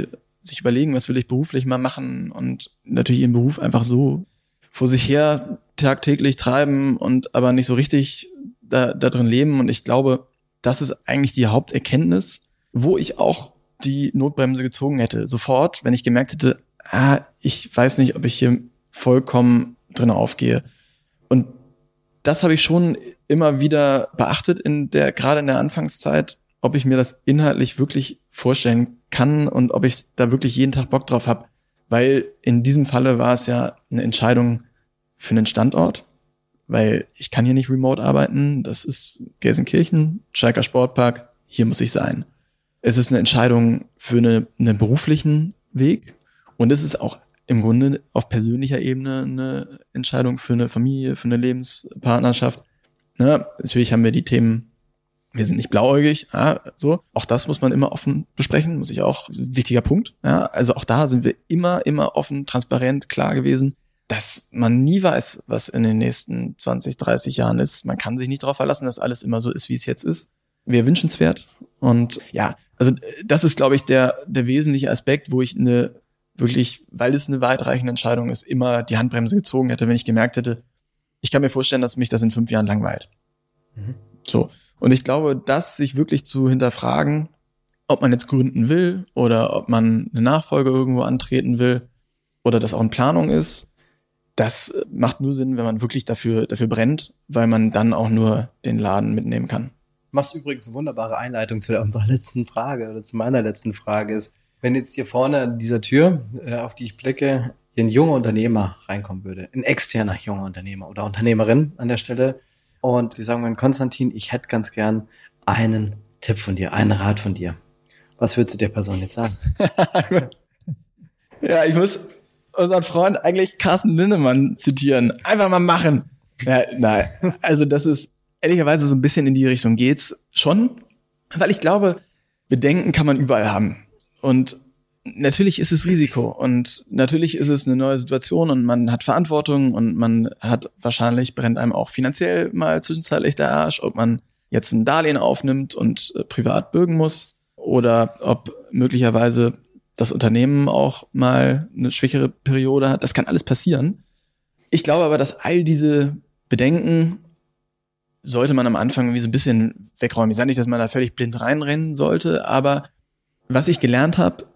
sich überlegen, was will ich beruflich mal machen und natürlich ihren Beruf einfach so vor sich her tagtäglich treiben und aber nicht so richtig da, da drin leben. Und ich glaube, das ist eigentlich die Haupterkenntnis, wo ich auch die Notbremse gezogen hätte. Sofort, wenn ich gemerkt hätte, ah, ich weiß nicht, ob ich hier vollkommen drin aufgehe. Und das habe ich schon immer wieder beachtet in der, gerade in der Anfangszeit, ob ich mir das inhaltlich wirklich vorstellen kann und ob ich da wirklich jeden Tag Bock drauf habe. Weil in diesem Falle war es ja eine Entscheidung für einen Standort, weil ich kann hier nicht remote arbeiten. Das ist Gelsenkirchen, Schalker Sportpark, hier muss ich sein. Es ist eine Entscheidung für eine, einen beruflichen Weg und es ist auch im Grunde auf persönlicher Ebene eine Entscheidung für eine Familie, für eine Lebenspartnerschaft. Na, natürlich haben wir die Themen, wir sind nicht blauäugig, ja, so. Auch das muss man immer offen besprechen, muss ich auch, ein wichtiger Punkt. Ja, also auch da sind wir immer, immer offen, transparent, klar gewesen, dass man nie weiß, was in den nächsten zwanzig, dreißig Jahren ist. Man kann sich nicht darauf verlassen, dass alles immer so ist, wie es jetzt ist. Wäre wünschenswert. Und ja, also das ist, glaube ich, der, der wesentliche Aspekt, wo ich eine wirklich, weil es eine weitreichende Entscheidung ist, immer die Handbremse gezogen hätte, wenn ich gemerkt hätte, ich kann mir vorstellen, dass mich das in fünf Jahren langweilt. Mhm. So. Und ich glaube, das sich wirklich zu hinterfragen, ob man jetzt gründen will oder ob man eine Nachfolge irgendwo antreten will oder das auch in Planung ist, das macht nur Sinn, wenn man wirklich dafür, dafür brennt, weil man dann auch nur den Laden mitnehmen kann. Du machst übrigens eine wunderbare Einleitung zu unserer letzten Frage oder zu meiner letzten Frage ist, wenn jetzt hier vorne an dieser Tür, äh, auf die ich blicke, hier ein junger Unternehmer reinkommen würde, ein externer junger Unternehmer oder Unternehmerin an der Stelle und die sagen mir, Konstantin, ich hätte ganz gern einen Tipp von dir, einen Rat von dir. Was würdest du der Person jetzt sagen? Ja, ich muss unseren Freund eigentlich Carsten Lindemann zitieren. Einfach mal machen. Ja, nein, also das ist ehrlicherweise so ein bisschen in die Richtung geht's schon, weil ich glaube, Bedenken kann man überall haben. Und natürlich ist es Risiko und natürlich ist es eine neue Situation und man hat Verantwortung und man hat wahrscheinlich, brennt einem auch finanziell mal zwischenzeitlich der Arsch, ob man jetzt ein Darlehen aufnimmt und äh, privat bürgen muss oder ob möglicherweise das Unternehmen auch mal eine schwächere Periode hat. Das kann alles passieren. Ich glaube aber, dass all diese Bedenken sollte man am Anfang irgendwie so ein bisschen wegräumen. Ich sage nicht, dass man da völlig blind reinrennen sollte, aber was ich gelernt habe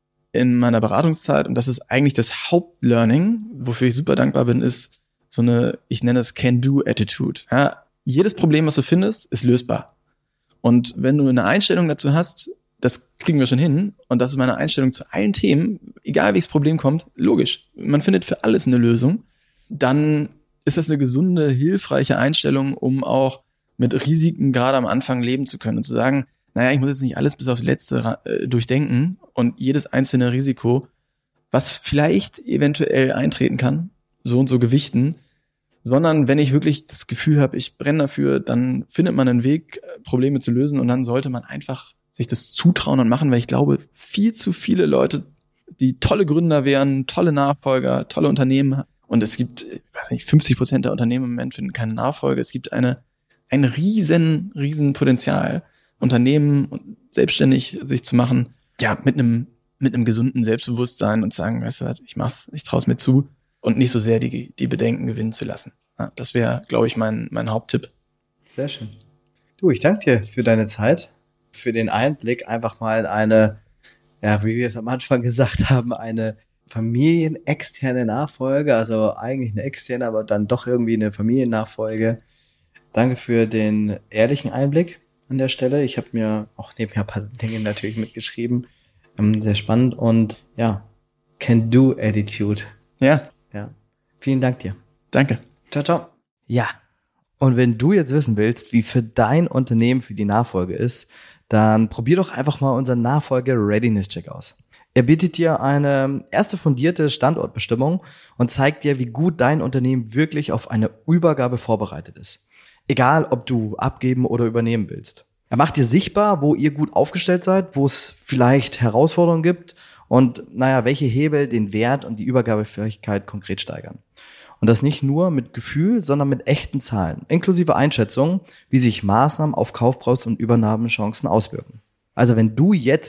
in meiner Beratungszeit, und das ist eigentlich das Hauptlearning, wofür ich super dankbar bin, ist so eine, ich nenne es Can-Do-Attitude. Ja, jedes Problem, was du findest, ist lösbar. Und wenn du eine Einstellung dazu hast, das kriegen wir schon hin, und das ist meine Einstellung zu allen Themen, egal welches Problem kommt, logisch, man findet für alles eine Lösung, dann ist das eine gesunde, hilfreiche Einstellung, um auch mit Risiken gerade am Anfang leben zu können und zu sagen, naja, ich muss jetzt nicht alles bis aufs Letzte äh, durchdenken und jedes einzelne Risiko, was vielleicht eventuell eintreten kann, so und so gewichten, sondern wenn ich wirklich das Gefühl habe, ich brenne dafür, dann findet man einen Weg, Probleme zu lösen, und dann sollte man einfach sich das zutrauen und machen, weil ich glaube, viel zu viele Leute, die tolle Gründer wären, tolle Nachfolger, tolle Unternehmen, und es gibt, ich weiß nicht, fünfzig Prozent der Unternehmen im Moment finden keine Nachfolge. Es gibt eine ein riesen, riesen Potenzial, Unternehmen selbstständig sich zu machen, ja, mit einem mit einem gesunden Selbstbewusstsein und sagen, weißt du was, ich mach's, ich trau's mir zu, und nicht so sehr die die Bedenken gewinnen zu lassen. Ja, das wäre, glaube ich, mein mein Haupttipp. Sehr schön. Du, ich danke dir für deine Zeit, für den Einblick, einfach mal eine, ja, wie wir es am Anfang gesagt haben, eine familienexterne Nachfolge, also eigentlich eine externe, aber dann doch irgendwie eine Familiennachfolge. Danke für den ehrlichen Einblick an der Stelle. Ich habe mir auch nebenher ein paar Dinge natürlich mitgeschrieben. Ähm, sehr spannend und ja, Can-Do-Attitude. Ja. Ja. Vielen Dank dir. Danke. Ciao, ciao. Ja. Und wenn du jetzt wissen willst, wie für dein Unternehmen für die Nachfolge ist, dann probier doch einfach mal unseren Nachfolge-Readiness-Check aus. Er bietet dir eine erste fundierte Standortbestimmung und zeigt dir, wie gut dein Unternehmen wirklich auf eine Übergabe vorbereitet ist. Egal, ob du abgeben oder übernehmen willst. Er macht dir sichtbar, wo ihr gut aufgestellt seid, wo es vielleicht Herausforderungen gibt und, naja, welche Hebel den Wert und die Übergabefähigkeit konkret steigern. Und das nicht nur mit Gefühl, sondern mit echten Zahlen, inklusive Einschätzungen, wie sich Maßnahmen auf Kaufpreis und Übernahmechancen auswirken. Also wenn du jetzt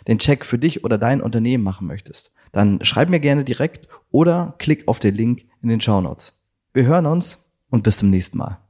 den Check für dich oder dein Unternehmen machen möchtest, dann schreib mir gerne direkt oder klick auf den Link in den Shownotes. Wir hören uns und bis zum nächsten Mal.